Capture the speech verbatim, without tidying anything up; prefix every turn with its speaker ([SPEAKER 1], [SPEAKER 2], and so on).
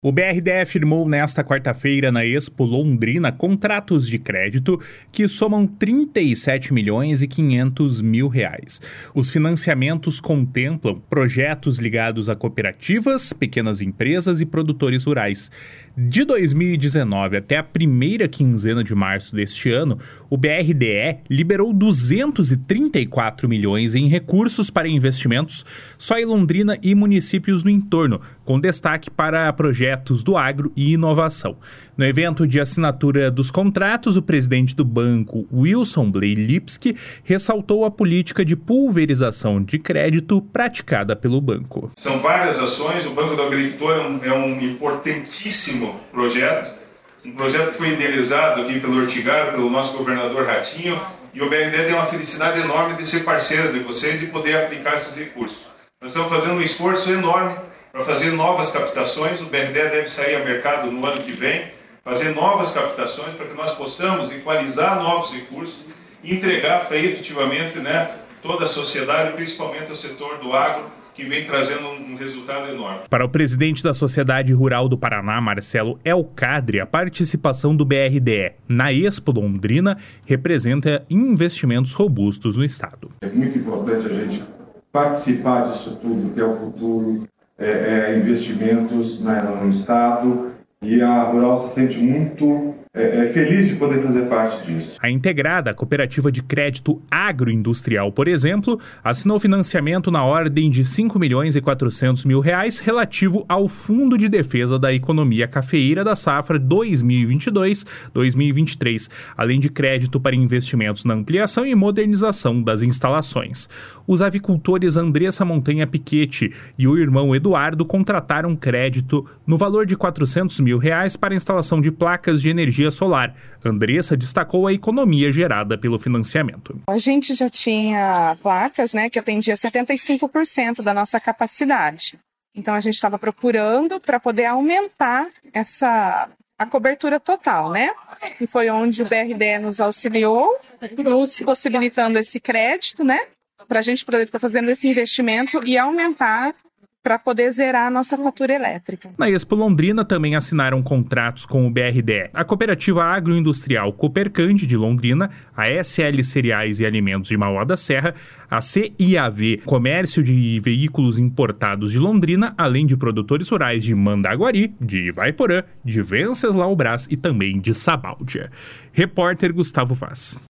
[SPEAKER 1] O B R D E firmou nesta quarta-feira na Expo Londrina contratos de crédito que somam trinta e sete milhões e quinhentos mil reais. Os financiamentos contemplam projetos ligados a cooperativas, pequenas empresas e produtores rurais. De dois mil e dezenove até a primeira quinzena de março deste ano, o B R D E liberou duzentos e trinta e quatro milhões em recursos para investimentos só em Londrina e municípios no entorno, com destaque para projetos do agro e inovação. No evento de assinatura dos contratos, o presidente do banco, Wilson Bley Lipski, ressaltou a política de pulverização de crédito praticada pelo banco.
[SPEAKER 2] São várias ações, o Banco do Agricultor é um, é um importantíssimo projeto, um projeto que foi idealizado aqui pelo Ortigar, pelo nosso governador Ratinho, e o B R D E tem uma felicidade enorme de ser parceiro de vocês e poder aplicar esses recursos. Nós estamos fazendo um esforço enorme para fazer novas captações. O B R D E deve sair ao mercado no ano que vem, fazer novas captações para que nós possamos equalizar novos recursos e entregar para efetivamente, né, toda a sociedade, principalmente o setor do agro, que vem trazendo um resultado enorme.
[SPEAKER 1] Para o presidente da Sociedade Rural do Paraná, Marcelo Elcadre, a participação do B R D E na Expo Londrina representa investimentos robustos no estado.
[SPEAKER 3] É muito importante a gente participar disso tudo, que é o futuro, é, é, investimentos, né, no estado, e a Rural se sente muito é, é feliz de poder fazer parte disso.
[SPEAKER 1] A Integrada, a cooperativa de crédito agroindustrial, por exemplo, assinou financiamento na ordem de cinco milhões e quatrocentos mil reais relativo ao Fundo de Defesa da Economia Cafeeira da safra dois mil e vinte e dois a dois mil e vinte e três, além de crédito para investimentos na ampliação e modernização das instalações. Os avicultores Andressa Montanha Piquete e o irmão Eduardo contrataram crédito no valor de quatrocentos mil reais para a instalação de placas de energia solar. Andressa destacou a economia gerada pelo financiamento.
[SPEAKER 4] A gente já tinha placas, né, que atendia setenta e cinco por cento da nossa capacidade. Então a gente estava procurando para poder aumentar essa a cobertura total, né? E foi onde o B R D E nos auxiliou, nos possibilitando esse crédito, né, para a gente poder estar fazendo esse investimento e aumentar para poder zerar a nossa fatura elétrica.
[SPEAKER 1] Na Expo Londrina também assinaram contratos com o B R D E, a Cooperativa Agroindustrial Coopercand de Londrina, a S L Cereais e Alimentos de Mauá da Serra, a C I A V Comércio de Veículos Importados de Londrina, além de produtores rurais de Mandaguari, de Ivaiporã, de Venceslau Brás e também de Sabáudia. Repórter Gustavo Vaz.